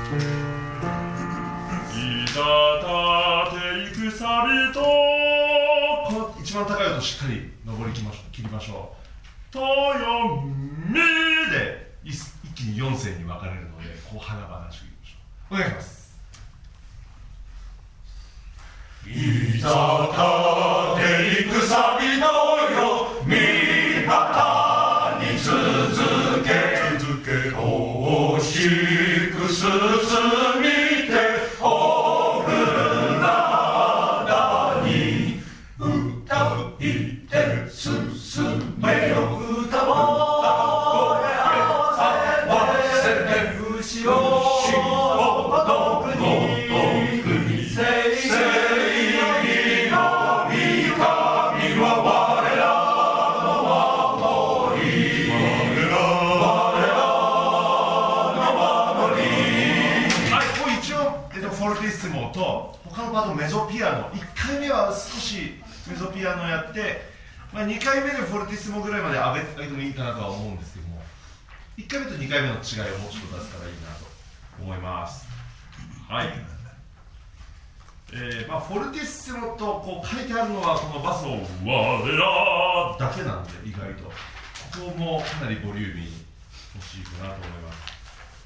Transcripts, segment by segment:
ていくサビと、この一番高い音しっかり登り切りましょう。とよみで一気に4声に分かれるので、こう華々しくいきましょう。お願いします。 いたていくサビのよ味方に続け惜しく進みておるなに歌いて進めよ歌を合わせて牛をどくに正義の御神は我らの守りフォルティッスモと他のパートメゾピアノ、1回目は少しメゾピアノやって、2回目でフォルティッスモぐらいまで上げてもいいかなとは思うんですけども、1回目と2回目の違いをもうちょっと出せたらいいなと思います。はい。フォルティッスモとこう書いてあるのはこのバスの我らだけなんで、意外とここもかなりボリューミーに欲しいかなと思います。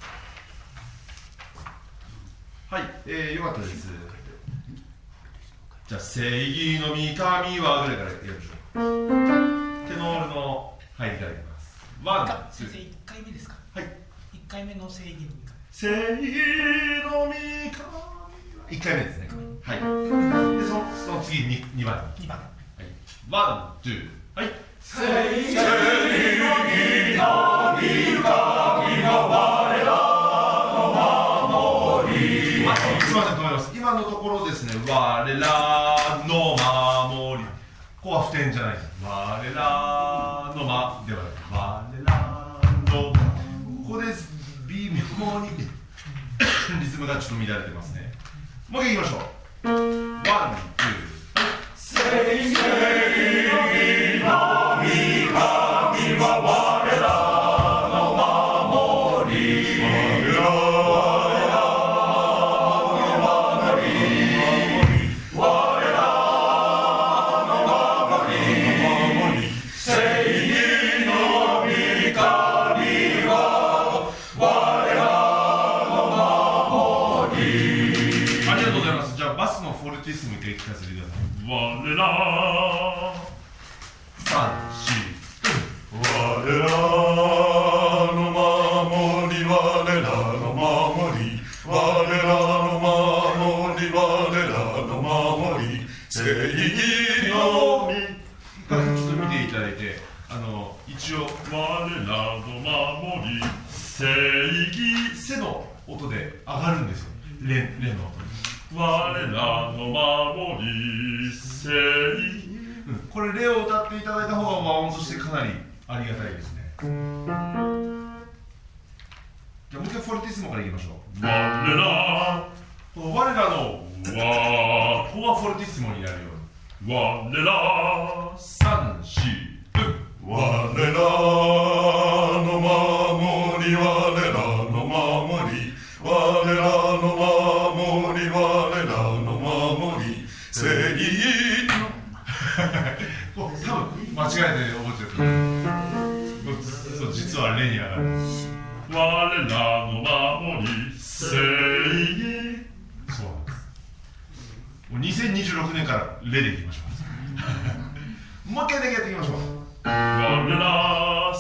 はい、よかったです。じゃあ、正義の御神はぐらいからやりましょう。テノールの入りからいきます。ワン、 先生、1回目ですか。 はい。 1回目の正義の御神。 正義の御神は1回目ですね。はい。で、その次に2番。 2番。 はい。ワン、ツー、はい。 正義の御神は我らの守り。 すみません、止めます。今のところですね、我らの守り。ここは不点じゃないです。我らのまではなく、我らの。ここで微妙にリズムがちょっと乱れてますね。もう一回いきましょう。ワン、ツー。 正義の御神は我らの守り。 聞かせてください。我ら3、4 我らの守り我らの守り我らの守り我らの守り正義の御ちょっと見ていただいて、一応我らの守り正義せの音で上がるんですよ。レの音。我らの守り正義、これレを歌っていただいた方が和音としてかなりありがたいですね。じゃあもう一回フォルティッスモからいきましょう。我らのわ、ここはフォルティッスモになるように。我ら3、4、 我らの守り我らの守り我らの守り我らの守り正義の多分間違えて覚えてる。そう実はレに上がる。我らの守り正義。そうなんです。もう2026年からレでいきましょう。もう一回だけやっていきましょう。我ら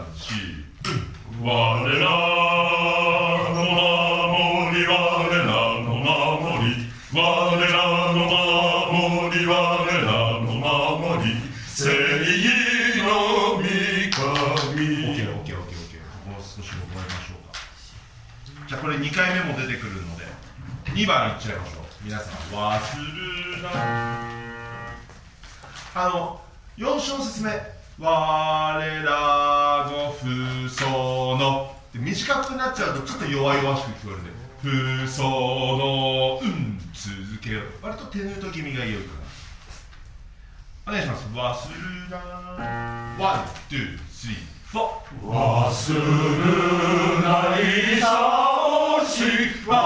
3、4、我らの守り我らの守り我らの守り我らの守り正義の御神。オッケー。ここ少し覚えましょうか。じゃあこれ2回目も出てくるので2番いっちゃいましょう。皆さん忘るな。4小節目我らの父祖ので短くなっちゃうとちょっと弱々しく聞こえるんで、父祖の続けよう。割と手縫うと気味が良いかな。お願いします。忘るな。ワン、ツー、スリー、フォー。 忘るないさおし忘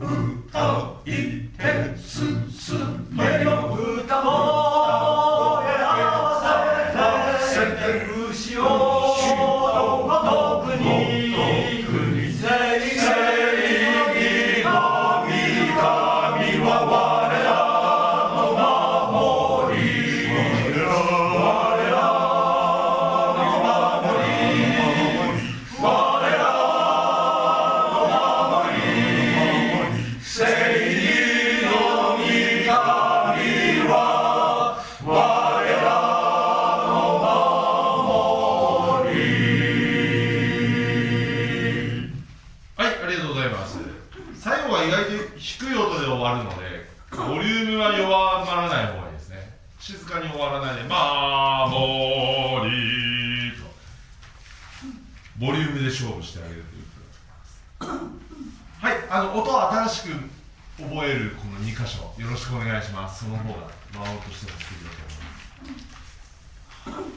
歌いて進めよ歌声合わせて牛をの徳に正義の御神は我らの守り我らの守り我らの守り正義の御神は我らの守り。 はい、ありがとうございます。最後は意外と低い音で終わるので、ボリュームは弱まらない方がいいですね。静かに終わらないで、守りとボリュームで勝負してあげるということです。はい、音を新しく覚えるこの2箇所、よろしくお願いします。その方が魔王としても好きだと思います。